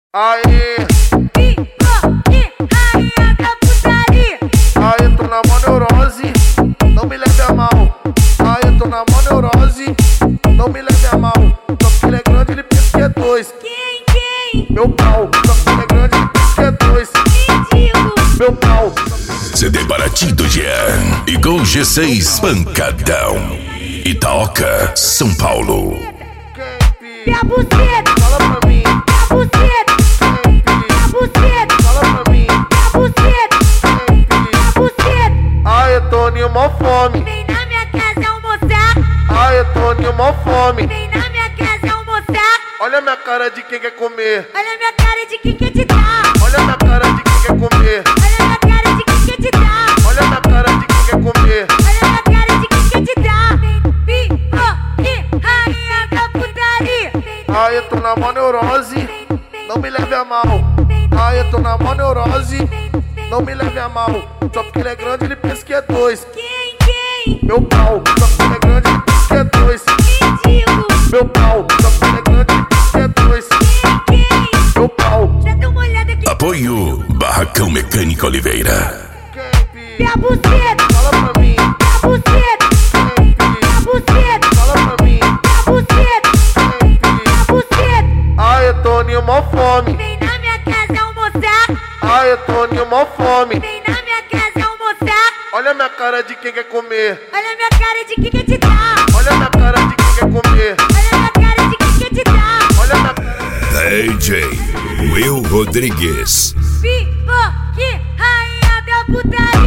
Aê, Rainha da putaria. aê, tô na mó neurose, não me leve a mal. Aê, tô na mó neurose, não me leve a mal. Só porque ele é grande, ele pensa que é dois. Quem? Meu pau, só porque ele é grande, ele pensa que é dois. Mendigo. Meu pau. CD Baratinho Jean e com G6 Pancadão. Itaoca, São Paulo. Quem, E a buceta. fala pra mim. E a buceta. Quem, E a buceta. fala pra mim. E a buceta. Quem, E a buceta. aê, Toninho, mó fome. Vem na minha casa almoçar. Aê, Toninho, mó fome. Vem na minha casa almoçar. Olha minha cara de quem quer comer. Olha minha cara de quem quer te dar. Olha minha cara de quem quer comer. Olha minha cara de quem quer te dar. Olha minha cara de quem quer comer. Olha minha cara de quem quer te dar. Vem, rainha da putaria. Aê, tô na mó neurose, não me leve a mal. Aê, tô na mó neurose, não me leve a mal. Só porque ele é grande, ele pensa que é dois. Quem? Meu pau, só porque ele é grande, ele pensa que é dois. Mendigo. Meu pau, só porque ele é grande, ele pensa que é dois. Quem? Meu pau. Já dá uma olhada aqui. Apoio Barracão Mecânica Oliveira. Quem, E a buceta. fala pra mim. E a buceta. Quem, E a buceta. fala pra mim. E a buceta. Quem, E a buceta. aê, Toninho, mó fome. Vem na minha casa almoçar. Aê, Toninho, mó fome. Vem na minha casa almoçar. Olha minha cara de quem quer comer. Olha minha cara de quem quer te dar. Olha minha cara de quem quer comer. Olha minha cara de quem quer te dar. Olha minha cara. DJ Will Rodrigues. Rainha da putaria.